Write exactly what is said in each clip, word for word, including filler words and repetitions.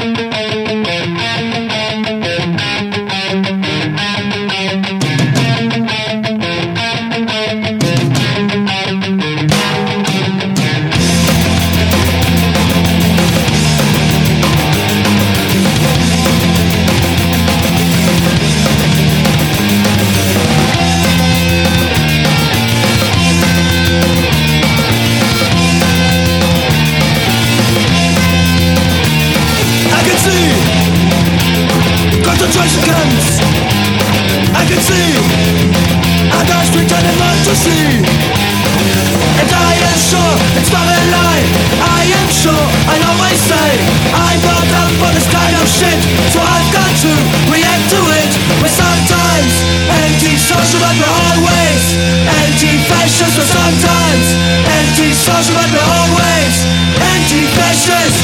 Concentration camps, I can see our guys pretending not to see. And I am sure it's not a lie. I am sure I'll always say I'm not up for this kind of shit, so I've got to react to it. We're sometimes anti-social but we're always anti-fascist. We're sometimes anti-social but we're always anti-fascist.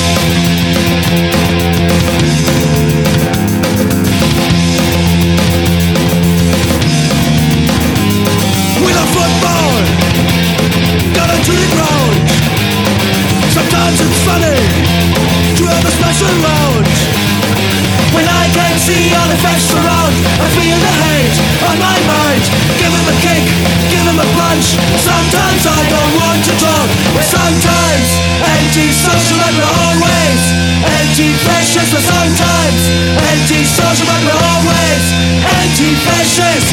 Football, got into the ground. Sometimes it's funny to have a special round. When I can see all the facts around, I feel the hate on my mind. Give him a kick, give him a punch. Sometimes I don't want to talk. We're sometimes anti-social but we're always anti-fascist. We're sometimes anti-social but we're always anti-fascist.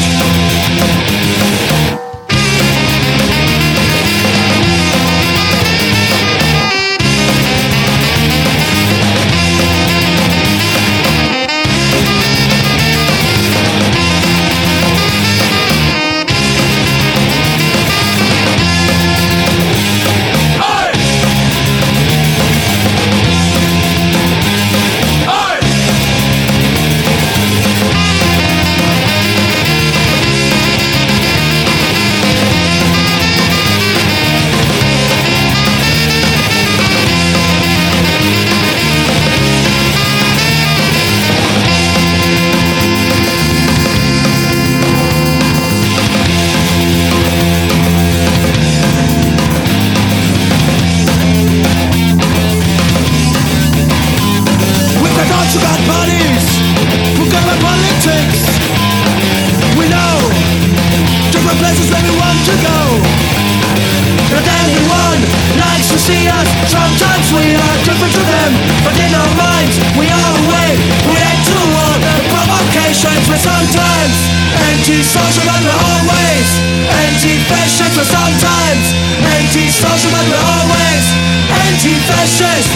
Sometimes we are different to them, but in our minds we are away. React to all the provocations. We're sometimes anti-social but we're always anti-fascist. We're sometimes anti-social but we're always anti-fascist.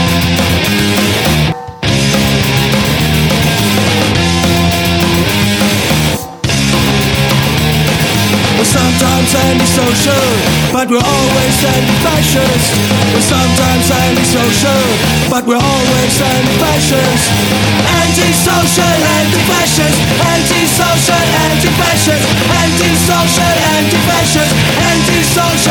We're sometimes anti-social, but we're always anti-fascist. We're sometimes anti-social, but we're always anti-fascist. Anti-social, anti-fascist. Anti-social, anti-fascist. Anti-social, anti-fascist. Anti-social